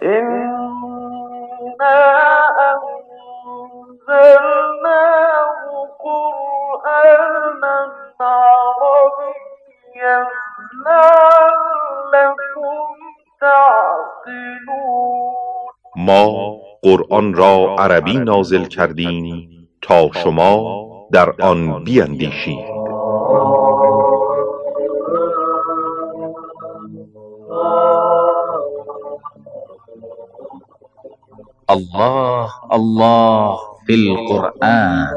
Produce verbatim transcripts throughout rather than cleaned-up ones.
إنا أنزلناه قرآنا عربيا لعلكم تعقلون. ما قرآن را عربی نازل کردیم تا شما در آن بیندیشید. الله الله فی القرآن.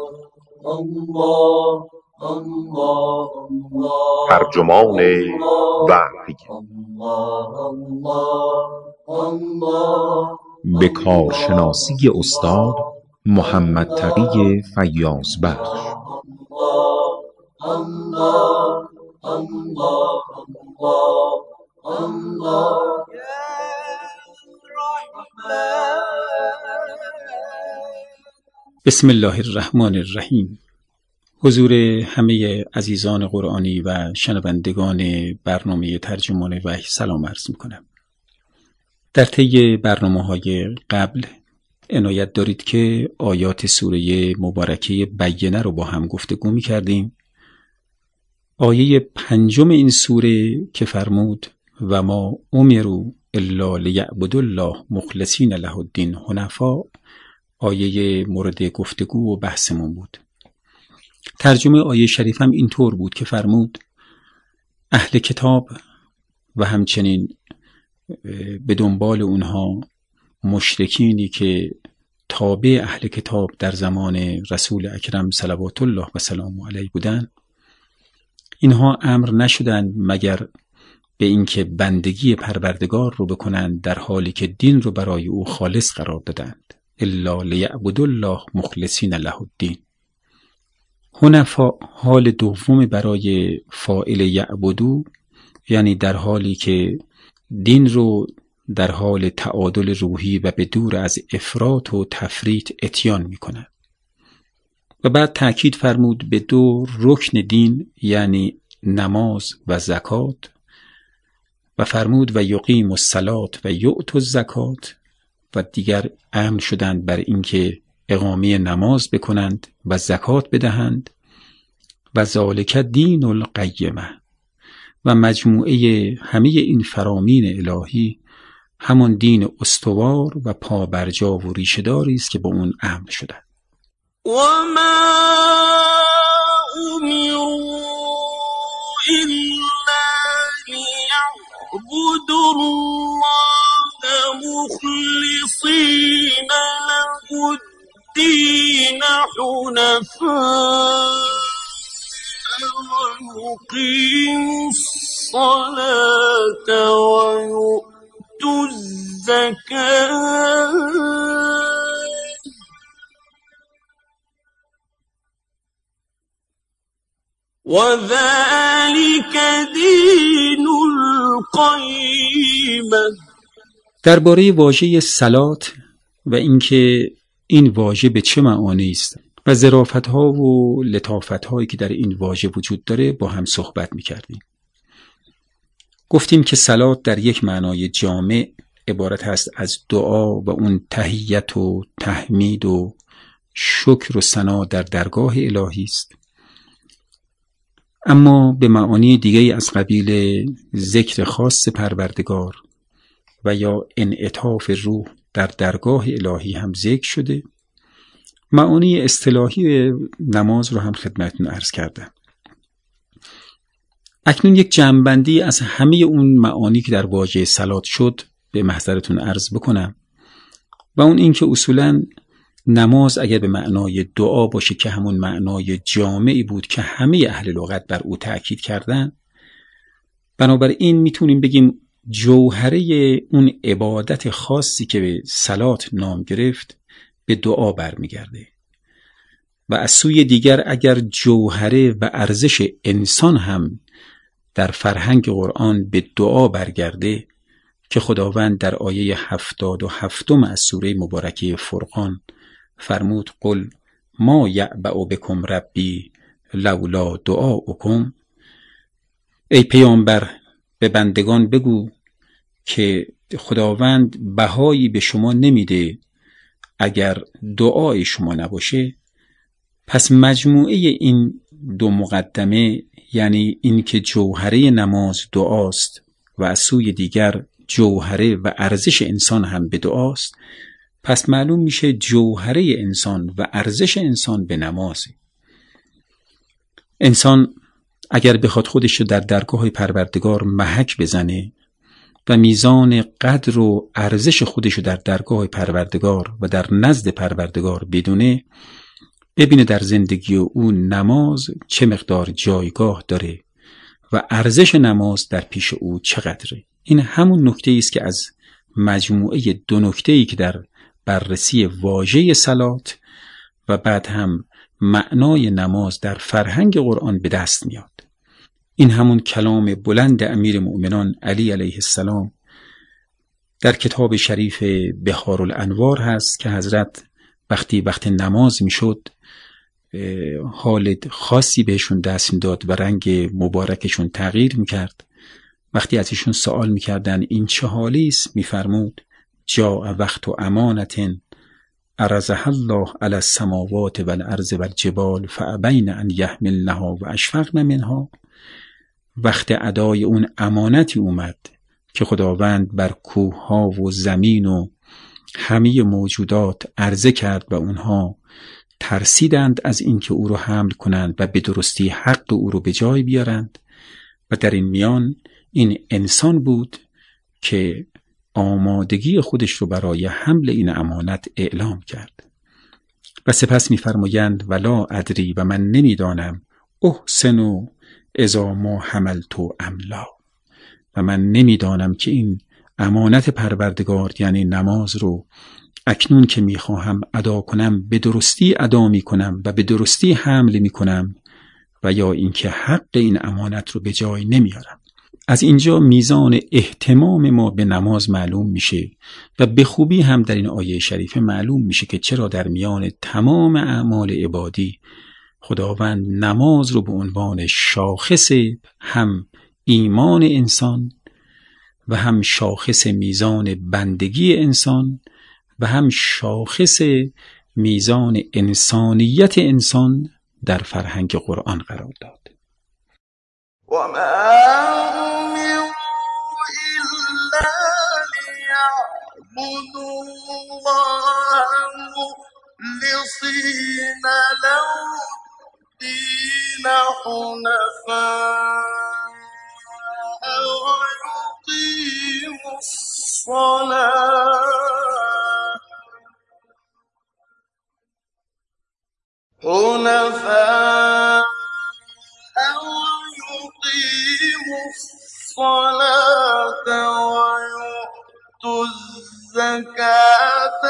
الله الله ترجمان وحی به کارشناسی استاد محمد تقی فیاض بخش. بسم الله الرحمن الرحیم. حضور همه عزیزان قرآنی و شنوندگان برنامه ترجمان وحی سلام عرض میکنم. در طی برنامه‌های قبل عنایت دارید که آیات سوره مبارکه بینه رو با هم گفتگو می‌کردیم. آیه پنجم این سوره که فرمود و ما امروا الا لیعبدوا الله مخلصین له الدین حنفاء آیه مورد گفتگو و بحثمون بود. ترجمه آیه شریف هم اینطور بود که فرمود اهل کتاب و همچنین به دنبال اونها مشرکینی که تابع اهل کتاب در زمان رسول اکرم صلوات الله و سلام علیه بودن، اینها امر نشدند مگر به اینکه بندگی پروردگار رو بکنند در حالی که دین رو برای او خالص قرار دادند. الا لیعبدوا الله مخلصین له الدین. حنفاء حال دوم برای فاعل یعبدو، یعنی در حالی که دین رو در حال تعادل روحی و به دور از افراط و تفریط اتیان می کند. و بعد تأکید فرمود به دو رکن دین، یعنی نماز و زکات، و فرمود و یقیم الصلاة و یؤتوا الزکات، و دیگر امر شدند بر اینکه اقامه نماز بکنند و زکات بدهند. و ذالک دین القیمه، و مجموعه همه این فرامین الهی همان دین استوار و پابرجا و ریشه‌داری است که با اون امر شدند. و ما امروا الا لیعبدوا الله مخلصین له الدین حنفاء ويقيموا الصلاة ويؤتوا الزكاة وذلك دين القيمة. درباره واژه صلات و اینکه این واژه به چه معانی است و ظرافت‌ها و لطافت‌هایی که در این واژه وجود داره با هم صحبت می‌کردیم. گفتیم که صلات در یک معنای جامع عبارت هست از دعا و اون تحیت و تحمید و شکر و ثنا در درگاه الهی است. اما به معانی دیگه از قبیل ذکر خاص پروردگار و یا انعطاف روح در درگاه الهی هم ذکر شده. معانی اصطلاحی نماز رو هم خدمتتون عرض کردم. اکنون یک جمع‌بندی از همه اون معانی که در واژه صلات شد به محضرتون عرض بکنم، و اون این که اصولاً نماز اگر به معنای دعا باشه که همون معنای جامعی بود که همه اهل لغت بر او تأکید کردن، بنابراین میتونیم بگیم جوهره اون عبادت خاصی که به صلات نام گرفت به دعا برمیگرده. و از سوی دیگر اگر جوهره و ارزش انسان هم در فرهنگ قرآن به دعا برگرده که خداوند در آیه هفتاد و هفتم از سوره مبارکه فرقان فرمود قل ما یعبأ بکم ربی لولا دعاؤکم، ای پیامبر به بندگان بگو که خداوند بهایی به شما نمیده اگر دعای شما نباشه، پس مجموعه این دو مقدمه، یعنی این که جوهره نماز دعاست و از سوی دیگر جوهره و ارزش انسان هم به دعاست، پس معلوم میشه جوهره انسان و ارزش انسان به نمازه. انسان اگر بخواد خودش رو در درگاه پروردگار محک بزنه و میزان قدر و ارزش خودش رو در درگاه پروردگار و در نزد پروردگار بدونه، ببینه در زندگی او نماز چه مقدار جایگاه داره و ارزش نماز در پیش او چقدره. این همون نکته است که از مجموعه دو نکته‌ای که در بررسی واژه صلات و بعد هم معنای نماز در فرهنگ قرآن به دست میاد. این همون کلام بلند امیر مؤمنان علی علیه السلام در کتاب شریف بحارالانوار هست که حضرت وقتی وقت نماز میشد حال خاصی بهشون دست داد و رنگ مبارکشون تغییر میکرد. وقتی از ایشون سوال میکردن این چه حالی است، میفرمود جاء وقت و امانتن عرضها الله علی السماوات والارض والجبال فابین ان یحملنها و اشفقن منها. وقت ادای اون امانتی اومد که خداوند بر کوهها و زمین و همه موجودات عرضه کرد و اونها ترسیدند از اینکه او رو حمل کنند و به درستی حق او رو به جای بیارند. و در این میان این انسان بود که آمادگی خودش رو برای حمل این امانت اعلام کرد. و سپس می‌فرمایند ولا ادری، و من نمیدانم احسن اذا ما حملت املا، و من نمیدانم که این امانت پروردگار یعنی نماز رو اکنون که میخواهم ادا کنم به درستی ادا میکنم و به درستی حمل میکنم و یا اینکه حق این امانت رو به جای نمیارم. از اینجا میزان اهتمام ما به نماز معلوم میشه و به خوبی هم در این آیه شریفه معلوم میشه که چرا در میان تمام اعمال عبادی خداوند نماز رو به عنوان شاخص هم ایمان انسان و هم شاخص میزان بندگی انسان و هم شاخص میزان انسانیت انسان در فرهنگ قرآن قرار داد. و ما امروا الا لیعبدوا الله مخلصین له الدین حنفاء و یقیموا الصلاة حنفاء ويقيموا الصلاة ويؤتوا الزكاة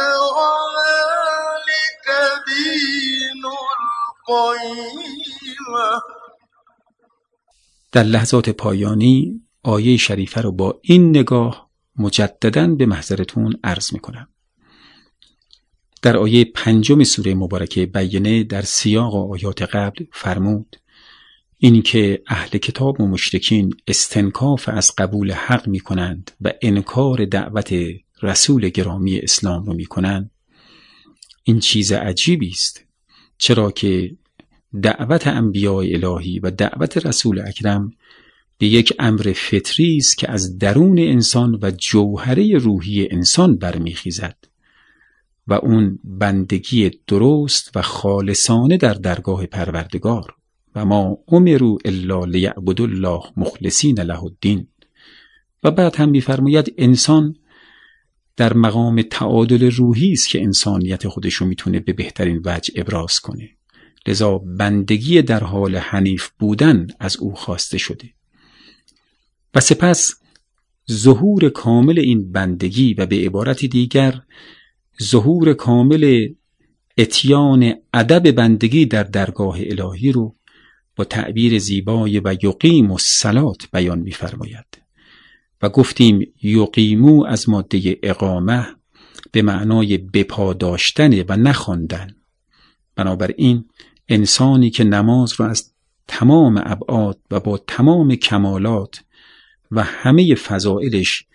وذلك دين القيمة. در لحظات پایانی آیه شریفه رو با این نگاه مجدداً به محضرتون عرض میکنم. در آیه پنجم سوره مبارکه بینه در سیاق آیات قبل فرمود این که اهل کتاب و مشرکین استنکاف از قبول حق می کنند و انکار دعوت رسول گرامی اسلام رو می کنند. این چیز عجیبی است، چرا که دعوت انبیاء الهی و دعوت رسول اکرم به یک امر فطری است که از درون انسان و جوهره روحی انسان برمیخیزد و اون بندگی درست و خالصانه در درگاه پروردگار و ما امروا الا لیعبدوا الله مخلصین له الدین. و بعد هم می‌فرماید انسان در مقام تعادل روحی است که انسانیت خودش رو میتونه به بهترین وجه ابراز کنه، لذا بندگی در حال حنیف بودن از او خواسته شده. و سپس ظهور کامل این بندگی و به عبارت دیگر ظهور کامل اتیان ادب بندگی در درگاه الهی رو با تعبیر زیبای و یقیم الصلاة بیان می‌فرماید. و گفتیم یقیمو از ماده اقامه به معنای بپا داشتن و نخواندن. بنابراین انسانی که نماز رو از تمام ابعاد و با تمام کمالات و همه فضائلش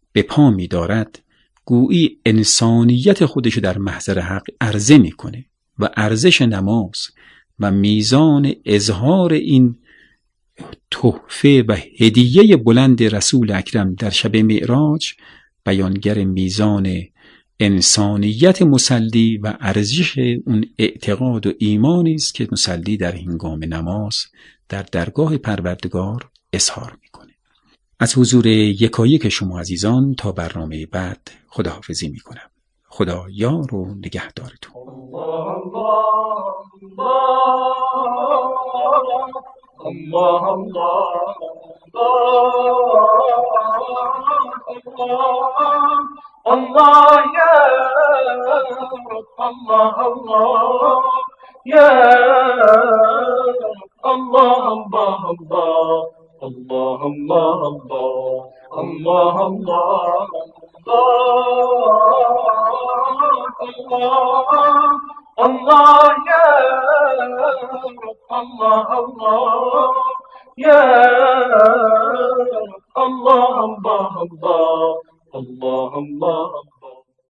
به پا می دارد، گویی انسانیت خودش در محضر حق عرضه می کنه و ارزش نماز و میزان اظهار این تحفه و هدیه بلند رسول اکرم در شب معراج بیانگر میزان انسانیت مصلی و ارزش اون اعتقاد و ایمانی است که مصلی در هنگام نماز در درگاه پروردگار اظهار میکنه. از حضور یکایک شما عزیزان تا برنامه بعد خداحافظی میکنم. خدا یار و نگهدارتون. الله الله الله يا الله الله يا الله الله الله الله الله الله الله الله يا الله الله يا الله الله الله الله الله